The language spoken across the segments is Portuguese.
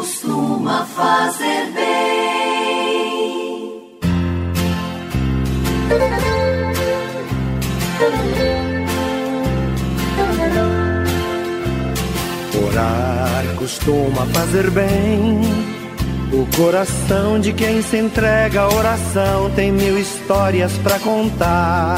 costuma fazer bem. Orar costuma fazer bem. O coração de quem se entrega à oração tem 1000 histórias pra contar.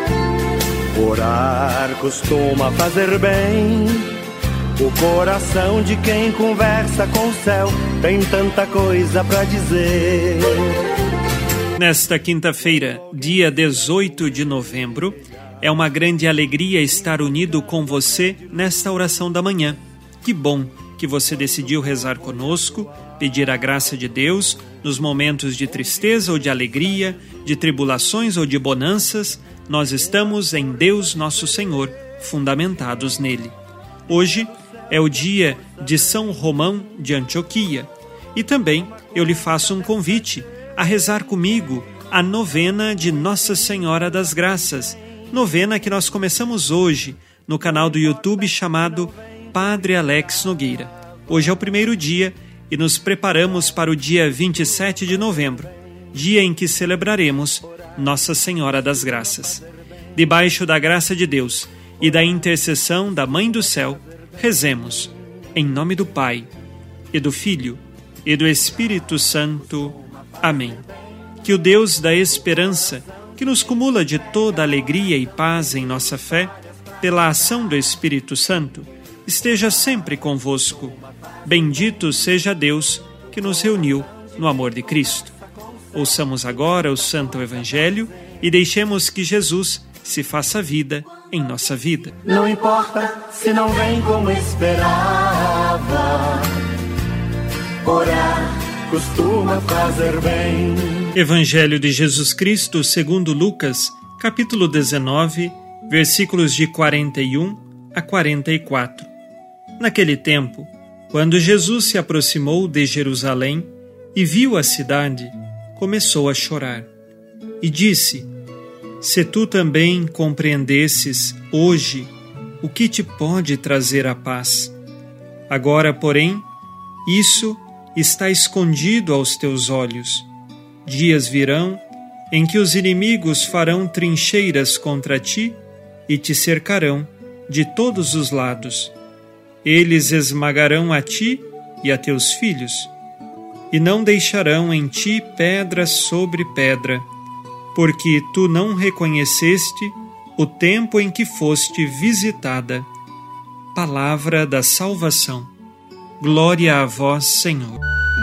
Orar costuma fazer bem. O coração de quem conversa com o céu tem tanta coisa pra dizer. Nesta quinta-feira, dia 18 de novembro, é uma grande alegria estar unido com você nesta oração da manhã. Que bom que você decidiu rezar conosco, pedir a graça de Deus nos momentos de tristeza ou de alegria, de tribulações ou de bonanças. Nós estamos em Deus nosso Senhor, fundamentados nele. Hoje é o dia de São Romão de Antioquia. E também eu lhe faço um convite a rezar comigo a novena de Nossa Senhora das Graças. Novena que nós começamos hoje no canal do YouTube chamado Padre Alex Nogueira. Hoje é o primeiro dia e nos preparamos para o dia 27 de novembro, dia em que celebraremos Nossa Senhora das Graças. Debaixo da graça de Deus e da intercessão da Mãe do Céu, rezemos, em nome do Pai, e do Filho, e do Espírito Santo. Amém. Que o Deus da esperança, que nos cumula de toda alegria e paz em nossa fé, pela ação do Espírito Santo, esteja sempre convosco. Bendito seja Deus que nos reuniu no amor de Cristo. Ouçamos agora o Santo Evangelho e deixemos que Jesus se faça vida em nossa vida. Não importa se não vem como esperava, orar costuma fazer bem. Evangelho de Jesus Cristo segundo Lucas, capítulo 19, versículos de 41 a 44. Naquele tempo, quando Jesus se aproximou de Jerusalém e viu a cidade, começou a chorar. E disse: Se tu também compreendesses hoje o que te pode trazer a paz. Agora, porém, isso está escondido aos teus olhos. Dias virão em que os inimigos farão trincheiras contra ti e te cercarão de todos os lados. Eles esmagarão a ti e a teus filhos, e não deixarão em ti pedra sobre pedra, porque tu não reconheceste o tempo em que foste visitada. Palavra da salvação. Glória a vós, Senhor.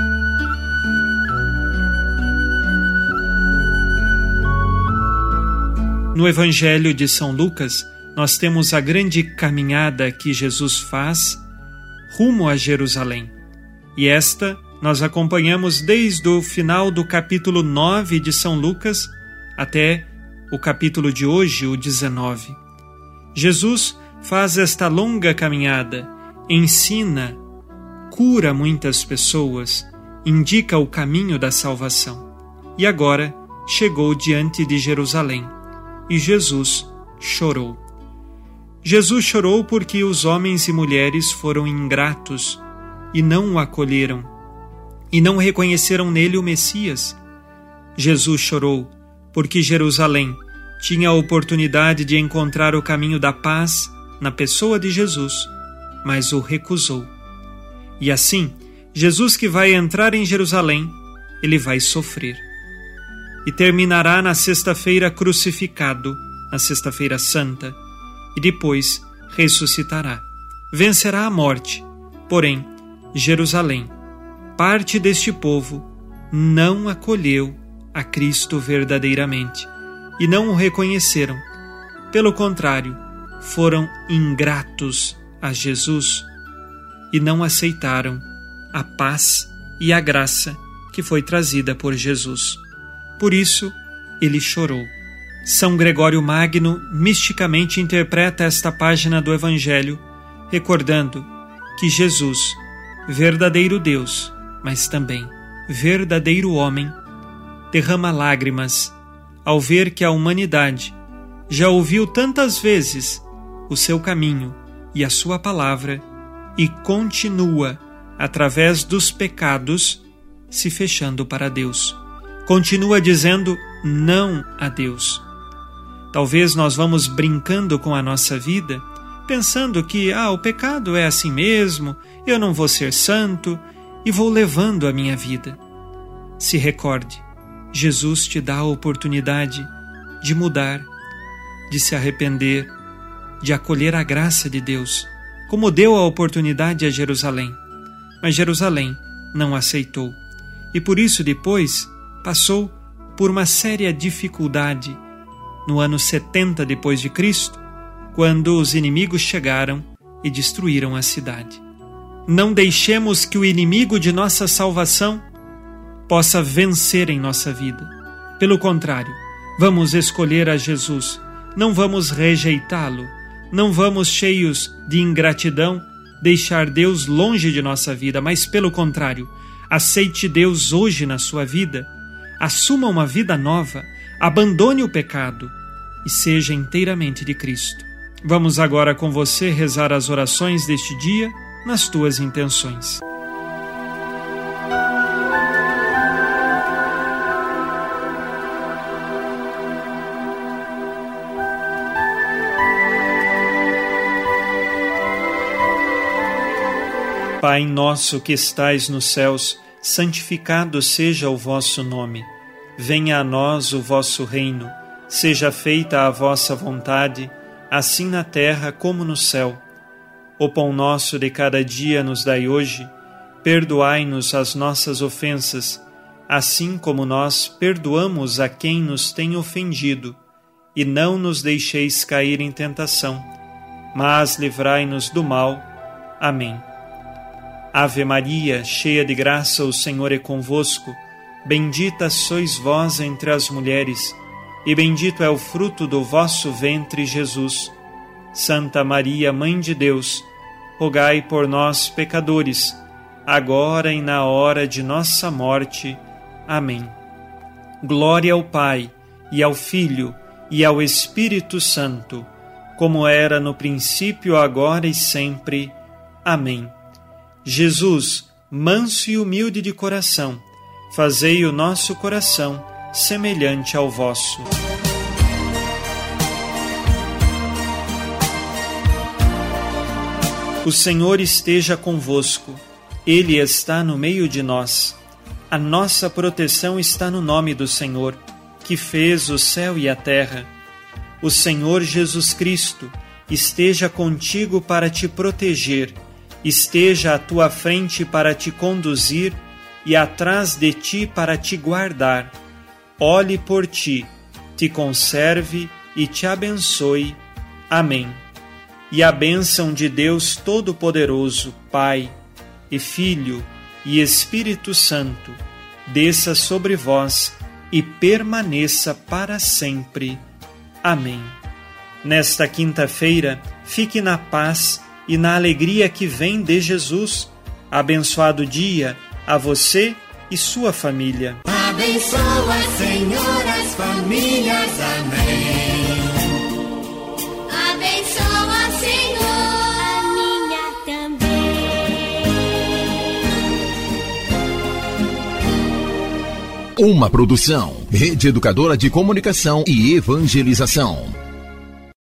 No Evangelho de São Lucas, nós temos a grande caminhada que Jesus faz rumo a Jerusalém. E esta nós acompanhamos desde o final do capítulo 9 de São Lucas até o capítulo de hoje, o 19. Jesus faz esta longa caminhada, ensina, cura muitas pessoas, indica o caminho da salvação. E agora chegou diante de Jerusalém e Jesus chorou. Jesus chorou porque os homens e mulheres foram ingratos e não o acolheram e não reconheceram nele o Messias. Jesus chorou porque Jerusalém tinha a oportunidade de encontrar o caminho da paz na pessoa de Jesus, mas o recusou. E assim, Jesus que vai entrar em Jerusalém, ele vai sofrer. E terminará na sexta-feira crucificado, na sexta-feira santa, e depois ressuscitará. Vencerá a morte. Porém, Jerusalém, parte deste povo, não acolheu a Cristo verdadeiramente e não o reconheceram. Pelo contrário, foram ingratos a Jesus e não aceitaram a paz e a graça que foi trazida por Jesus. Por isso, ele chorou. São Gregório Magno misticamente interpreta esta página do Evangelho, recordando que Jesus, verdadeiro Deus, mas também verdadeiro homem, derrama lágrimas ao ver que a humanidade já ouviu tantas vezes o seu caminho e a sua palavra e continua através dos pecados, se fechando para Deus. Continua dizendo não a Deus. Talvez nós vamos brincando com a nossa vida, pensando que o pecado é assim mesmo, eu não vou ser santo, e vou levando a minha vida. Se recorde, Jesus te dá a oportunidade de mudar, de se arrepender, de acolher a graça de Deus, como deu a oportunidade a Jerusalém. Mas Jerusalém não aceitou, e por isso depois passou por uma séria dificuldade no ano 70 depois de Cristo, quando os inimigos chegaram e destruíram a cidade. Não deixemos que o inimigo de nossa salvação possa vencer em nossa vida. Pelo contrário, vamos escolher a Jesus, não vamos rejeitá-lo, não vamos, cheios de ingratidão, deixar Deus longe de nossa vida, mas pelo contrário, aceite Deus hoje na sua vida, assuma uma vida nova, abandone o pecado e seja inteiramente de Cristo. Vamos agora com você rezar as orações deste dia nas tuas intenções. Pai nosso que estais nos céus, santificado seja o vosso nome. Venha a nós o vosso reino. Seja feita a vossa vontade, assim na terra como no céu. O pão nosso de cada dia nos dai hoje. Perdoai-nos as nossas ofensas, assim como nós perdoamos a quem nos tem ofendido. E não nos deixeis cair em tentação, mas livrai-nos do mal. Amém. Ave Maria, cheia de graça, o Senhor é convosco. Bendita sois vós entre as mulheres, e bendito é o fruto do vosso ventre, Jesus. Santa Maria, Mãe de Deus, rogai por nós, pecadores, agora e na hora de nossa morte. Amém. Glória ao Pai, e ao Filho, e ao Espírito Santo, como era no princípio, agora e sempre. Amém. Jesus, manso e humilde de coração, fazei o nosso coração semelhante ao vosso. O Senhor esteja convosco, Ele está no meio de nós. A nossa proteção está no nome do Senhor, que fez o céu e a terra. O Senhor Jesus Cristo esteja contigo para te proteger, esteja à tua frente para te conduzir e atrás de ti para te guardar. Olhe por ti, te conserve e te abençoe. Amém. E a bênção de Deus Todo-Poderoso, Pai e Filho e Espírito Santo, desça sobre vós e permaneça para sempre. Amém. Nesta quinta-feira, fique na paz e na alegria que vem de Jesus. Abençoado dia a você e sua família. Abençoa, Senhor, as famílias. Amém. Abençoa, Senhor, a minha também. Uma produção, Rede Educadora de Comunicação e Evangelização.